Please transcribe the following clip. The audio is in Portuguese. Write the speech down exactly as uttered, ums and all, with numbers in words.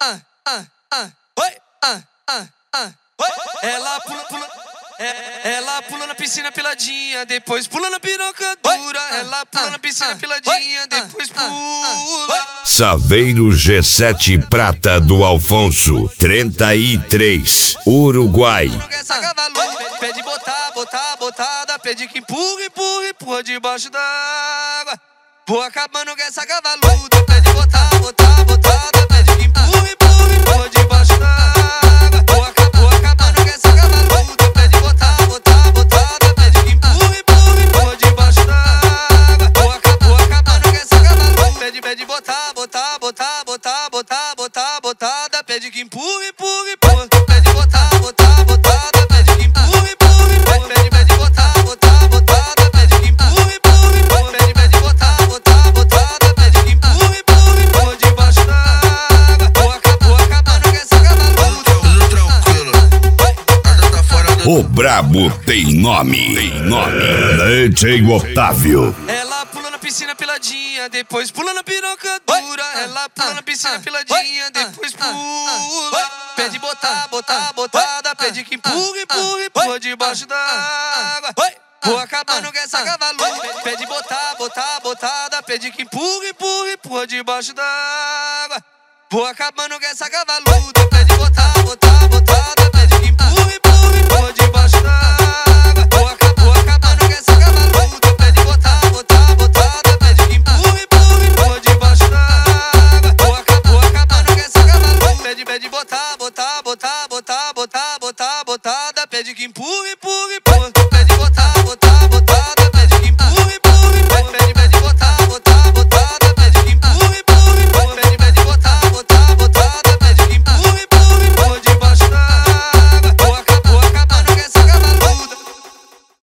ah, ah, ah, oi, ah, ah, ah, oi. Ela pula, pula, é, ela pula na piscina peladinha, depois pula na piroca dura. Ela pula na piscina peladinha, depois pula. Saveiro G sete Prata do Alfonso, trinta e três, Uruguai. Pede botar, botar, botada, pede que empurra, empurra, empurra debaixo d'água. Vou acabando com essa cavaluda. Pede botar, botar, botada, pede que empurra, empurra, empurra debaixo d'água. Vou acabando com essa cavaluda. Pede botar, botar, botada, pede que empurra, empurra, empurra debaixo d'água. Vou acabando com essa cavaluda. Pede, pede botar, botar, botar, botar, botar, botar, botada, pede que empurra, empurra, empurra. Pede botar, botar, botada, pede que empurra, empurra, empurra. Pede, pede botar, botar, botada, pede que empurra, empurra, empurra. Pede, pede botar, botar, botada, pede que empurra, empurra, empurra debaixo d'água. Vou acabando com essa cavaluda. Tudo tranquilo, nada tá fora do... O brabo tem nome, tem nome. D J Otávio. Ela pula na piscina peladinha, depois pula na piroca dura. Ela pula na piscina peladinha, depois pula. Pede botar, botar, botada, pede que empurra, empurra, empurra debaixo d'água. Vou acabando com essa cavaluda. Pede botar, botar, botada, pede que empurra, empurra, empurra debaixo d'água. Vou acabando com essa cavaluda. Pede botar, botar, botada, pede que empurra, empurra, empurra debaixo d'água. Vou acabando com essa cavaluda. Pede botar, botar, botada, pede que empurra, empurra, empurra debaixo d'água. Vou acabando com essa cavaluda. Pede, pede botar, botar, botar, botar, botar, botar, botada, pede que empurra, empurra, empurra.